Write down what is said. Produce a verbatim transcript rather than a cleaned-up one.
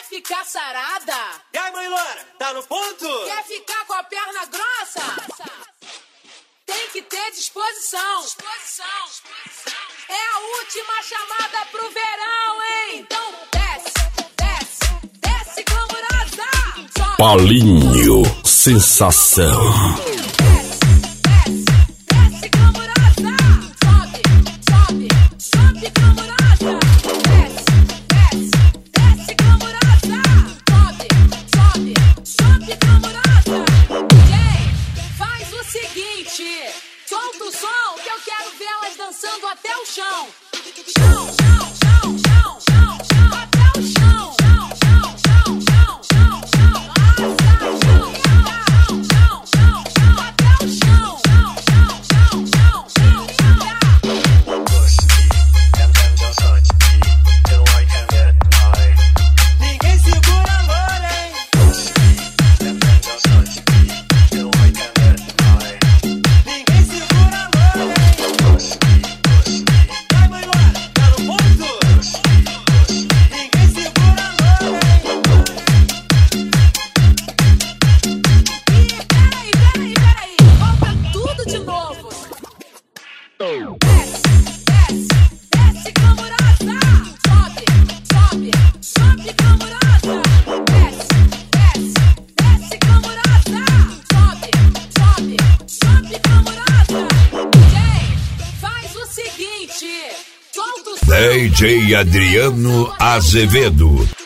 ficar sarada? E aí, mãe Loura, tá no ponto? Quer ficar com a perna grossa? Tem que ter disposição. Disposição. É a última chamada pro verão, hein? Então desce, desce, desce glamourosa. Sobe. Paulinho, sensação. Solta o som que eu quero ver elas dançando até o chão. Chão, chão, chão, chão, chão, chão, até o chão. Chão, chão, chão, chão, chão, chão, arrasta, chão, chão, chão, chão, chão, até o chão. Chão, chão, chão, chão, chão, chão. Ninguém segura a loura, hein? Ninguém segura a loura, hein? Vai, mãe Loura, tá no ponto? Ninguém segura a loura, hein? E peraí, peraí, peraí. Volta tudo de novo. Desce, desce, desce glamourosa. Sobe, sobe, sobe glamourosa. Desce, desce, desce glamourosa. Sobe, sobe, sobe glamourosa. D J, faz o seguinte. Solta o som. D J Adriano Azevedo.